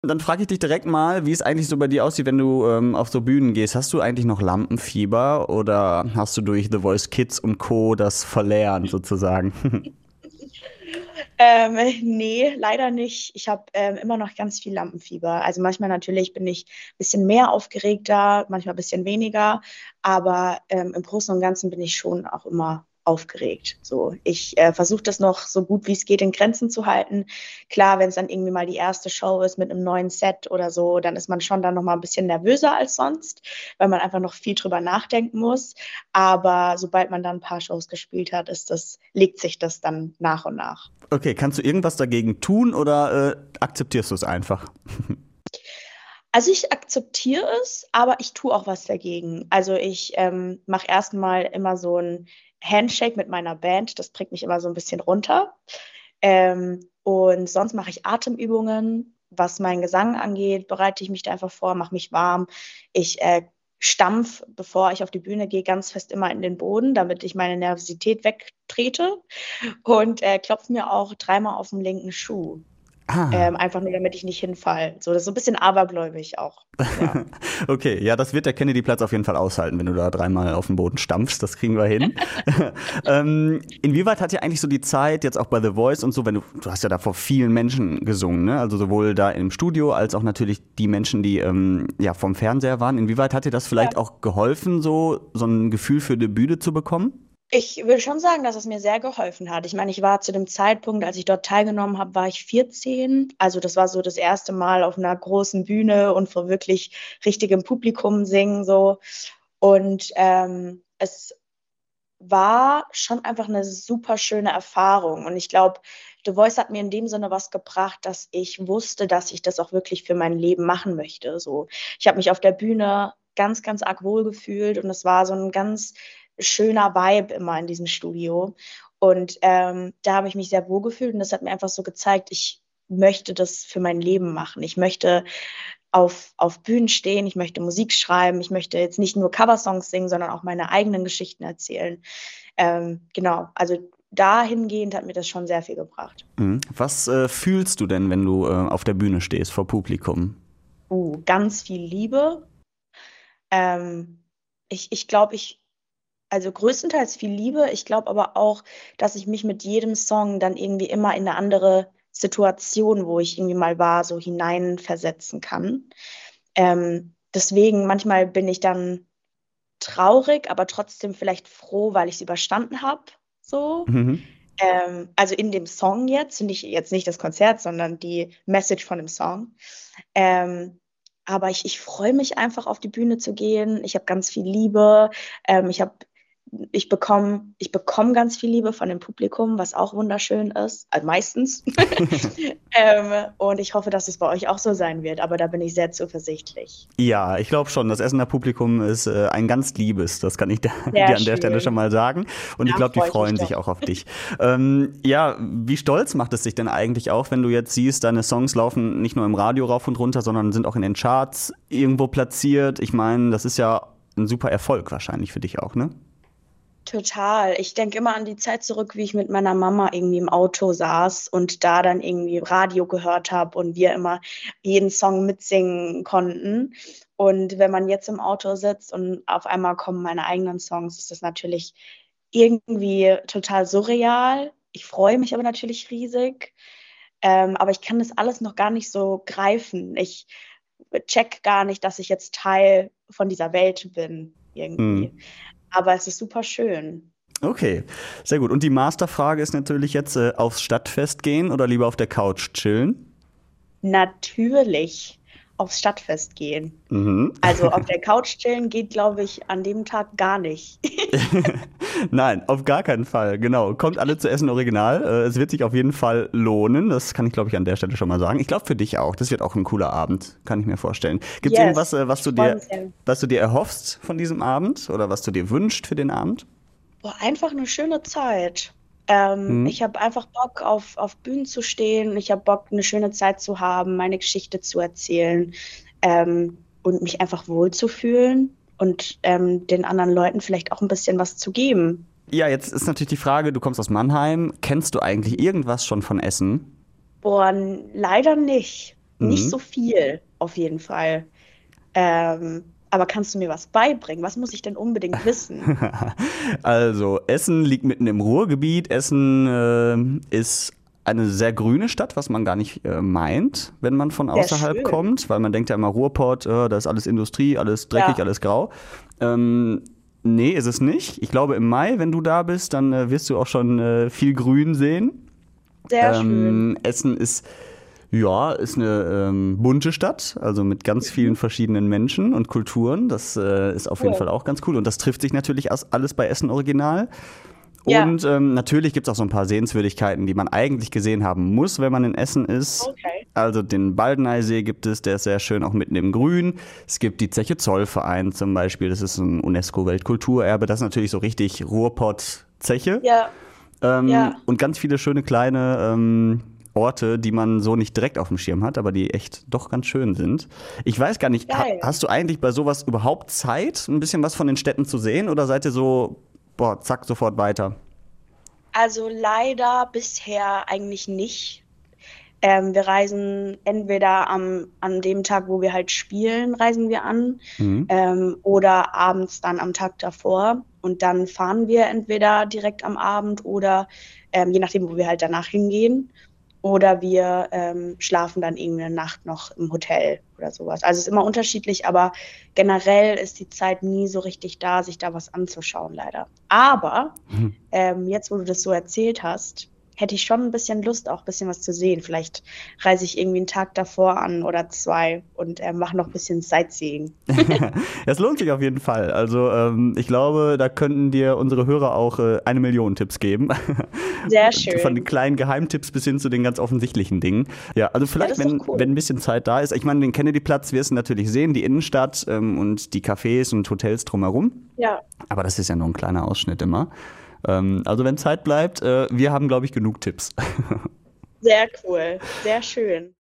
Dann frage ich dich direkt mal, wie es eigentlich so bei dir aussieht, wenn du auf so Bühnen gehst. Hast du eigentlich noch Lampenfieber oder hast du durch The Voice Kids und Co. das verlernt sozusagen? Nee, leider nicht. Ich habe immer noch ganz viel Lampenfieber. Also manchmal natürlich bin ich ein bisschen mehr aufgeregter, manchmal ein bisschen weniger, aber im Großen und Ganzen bin ich schon auch immer aufgeregt. So, ich versuche das noch so gut wie es geht in Grenzen zu halten. Klar, wenn es dann irgendwie mal die erste Show ist mit einem neuen Set oder so, dann ist man schon dann noch mal ein bisschen nervöser als sonst, weil man einfach noch viel drüber nachdenken muss. Aber sobald man dann ein paar Shows gespielt hat, legt sich das dann nach und nach. Okay, kannst du irgendwas dagegen tun oder akzeptierst du es einfach? Also ich akzeptiere es, aber ich tue auch was dagegen. Also ich mache erstmal immer so ein Handshake mit meiner Band. Das bringt mich immer so ein bisschen runter. Und sonst mache ich Atemübungen. Was meinen Gesang angeht, bereite ich mich da einfach vor, mache mich warm. Ich stampf, bevor ich auf die Bühne gehe, ganz fest immer in den Boden, damit ich meine Nervosität wegtrete. Und klopfe mir auch dreimal auf den linken Schuh. Ah, Einfach nur, damit ich nicht hinfall. So, das ist so ein bisschen abergläubig auch. Ja. okay, ja, das wird der Kennedy-Platz auf jeden Fall aushalten, wenn du da dreimal auf den Boden stampfst. Das kriegen wir hin. Inwieweit hat dir eigentlich so die Zeit, jetzt auch bei The Voice und so, wenn du hast ja da vor vielen Menschen gesungen, ne? Also sowohl da im Studio als auch natürlich die Menschen, die ja vom Fernseher waren. Inwieweit hat dir das Ja. vielleicht auch geholfen, so ein Gefühl für die Bühne zu bekommen? Ich würde schon sagen, dass es mir sehr geholfen hat. Ich meine, ich war zu dem Zeitpunkt, als ich dort teilgenommen habe, war ich 14. Also das war so das erste Mal auf einer großen Bühne und vor wirklich richtigem Publikum singen so. Und es war schon einfach eine super schöne Erfahrung. Und ich glaube, The Voice hat mir in dem Sinne was gebracht, dass ich wusste, dass ich das auch wirklich für mein Leben machen möchte. So, ich habe mich auf der Bühne ganz, ganz arg wohl gefühlt und es war so ein ganz schöner Vibe immer in diesem Studio. Und da habe ich mich sehr wohl gefühlt und das hat mir einfach so gezeigt, ich möchte das für mein Leben machen. Ich möchte auf Bühnen stehen, ich möchte Musik schreiben, ich möchte jetzt nicht nur Coversongs singen, sondern auch meine eigenen Geschichten erzählen. Genau, also dahingehend hat mir das schon sehr viel gebracht. Mhm. Was fühlst du denn, wenn du auf der Bühne stehst vor Publikum? Ganz viel Liebe. Ähm, ich glaube, also größtenteils viel Liebe. Ich glaube aber auch, dass ich mich mit jedem Song dann irgendwie immer in eine andere Situation, wo ich irgendwie mal war, so hineinversetzen kann. Deswegen manchmal bin ich dann traurig, aber trotzdem vielleicht froh, weil ich es überstanden habe. So. Mhm. Also in dem Song nicht, jetzt nicht das Konzert, sondern die Message von dem Song. Ähm, aber ich freue mich einfach auf die Bühne zu gehen. Ich habe ganz viel Liebe. Ähm, ich habe ich bekomme ganz viel Liebe von dem Publikum, was auch wunderschön ist, also meistens. Und ich hoffe, dass es bei euch auch so sein wird, aber da bin ich sehr zuversichtlich. Ja, ich glaube schon. Das Essener Publikum ist ein ganz liebes. Das kann ich dir Sehr an der Stelle schon schön. mal sagen. Und ich Da glaube, die freue ich mich freuen sich doch. auch auf dich. Ja, wie stolz macht es dich denn eigentlich auch, wenn du jetzt siehst, deine Songs laufen nicht nur im Radio rauf und runter, sondern sind auch in den Charts irgendwo platziert? Ich meine, das ist ja ein super Erfolg wahrscheinlich für dich auch, ne? Total. Ich denke immer an die Zeit zurück, wie ich mit meiner Mama irgendwie im Auto saß und da dann irgendwie Radio gehört habe und wir immer jeden Song mitsingen konnten. Und wenn man jetzt im Auto sitzt und auf einmal kommen meine eigenen Songs, ist das natürlich irgendwie total surreal. Ich freue mich aber natürlich riesig. Aber ich kann das alles noch gar nicht so greifen. Ich check gar nicht, dass ich jetzt Teil von dieser Welt bin, irgendwie. Mhm. Aber es ist super schön. Okay, sehr gut. Und die Masterfrage ist natürlich jetzt, aufs Stadtfest gehen oder lieber auf der Couch chillen? Natürlich aufs Stadtfest gehen. Mhm. Also auf der Couch chillen geht, glaube ich, an dem Tag gar nicht. Nein, auf gar keinen Fall. Genau. Kommt alle zu Essen Original. Es wird sich auf jeden Fall lohnen. Das kann ich, glaube ich, an der Stelle schon mal sagen. Ich glaube für dich auch. Das wird auch ein cooler Abend, kann ich mir vorstellen. Gibt es irgendwas, Yes, ich freue mich sehr. was du dir erhoffst von diesem Abend oder was du dir wünschst für den Abend? Boah, einfach eine schöne Zeit. Hm? Ich habe einfach Bock, auf Bühnen zu stehen. Ich habe Bock, eine schöne Zeit zu haben, meine Geschichte zu erzählen und mich einfach wohlzufühlen und den anderen Leuten vielleicht auch ein bisschen was zu geben. Ja, jetzt ist natürlich die Frage, du kommst aus Mannheim. Kennst du eigentlich irgendwas schon von Essen? Boah, leider nicht. nicht Mhm. so viel auf jeden Fall. Aber kannst du mir was beibringen? Was muss ich denn unbedingt wissen? Also, Essen liegt mitten im Ruhrgebiet. Essen ist eine sehr grüne Stadt, was man gar nicht meint, wenn man von Sehr außerhalb schön. kommt, weil man denkt ja immer Ruhrpott, da ist alles Industrie, alles dreckig, Ja, alles grau. Ähm, Nee, ist es nicht. Ich glaube, im Mai, wenn du da bist, dann wirst du auch schon viel Grün sehen. sehr schön. Essen ist, ja, ist eine bunte Stadt, also mit ganz vielen Mhm. verschiedenen Menschen und Kulturen. Das ist auf jeden Cool. Fall auch ganz cool. Und das trifft sich natürlich alles bei Essen Original. Ja, Und natürlich gibt es auch so ein paar Sehenswürdigkeiten, die man eigentlich gesehen haben muss, wenn man in Essen ist. okay. Also den Baldeneysee gibt es, der ist sehr schön, auch mitten im Grün. Es gibt die Zeche Zollverein zum Beispiel, das ist ein UNESCO-Weltkulturerbe. Das ist natürlich so richtig Ruhrpott-Zeche. Ja, ja, Und ganz viele schöne kleine Orte, die man so nicht direkt auf dem Schirm hat, aber die echt doch ganz schön sind. Ich weiß gar nicht, geil. hast du eigentlich bei sowas überhaupt Zeit, ein bisschen was von den Städten zu sehen? Oder seid ihr so, boah, zack, sofort weiter? Also leider bisher eigentlich nicht. Wir reisen entweder an dem Tag, wo wir halt spielen, reisen wir an, Mhm. oder abends dann am Tag davor. Und dann fahren wir entweder direkt am Abend oder je nachdem, wo wir halt danach hingehen. Oder wir schlafen dann irgendwie eine Nacht noch im Hotel oder sowas. Also es ist immer unterschiedlich, aber generell ist die Zeit nie so richtig da, sich da was anzuschauen, leider. Aber jetzt, wo du das so erzählt hast, hätte ich schon ein bisschen Lust, auch ein bisschen was zu sehen. Vielleicht reise ich irgendwie einen Tag davor an oder zwei und mache noch ein bisschen Sightseeing. Es lohnt sich auf jeden Fall. Also ich glaube, da könnten dir unsere Hörer auch 1 Million Tipps geben. Sehr Von den schön. kleinen Geheimtipps bis hin zu den ganz offensichtlichen Dingen. Ja, also Ja, vielleicht, das ist doch wenn cool. ein bisschen Zeit da ist. Ich meine, den Kennedy-Platz wirst du natürlich sehen, die Innenstadt und die Cafés und Hotels drumherum. Ja, Aber das ist ja nur ein kleiner Ausschnitt immer. Also wenn Zeit bleibt, wir haben, glaube ich, genug Tipps. sehr cool. Sehr schön.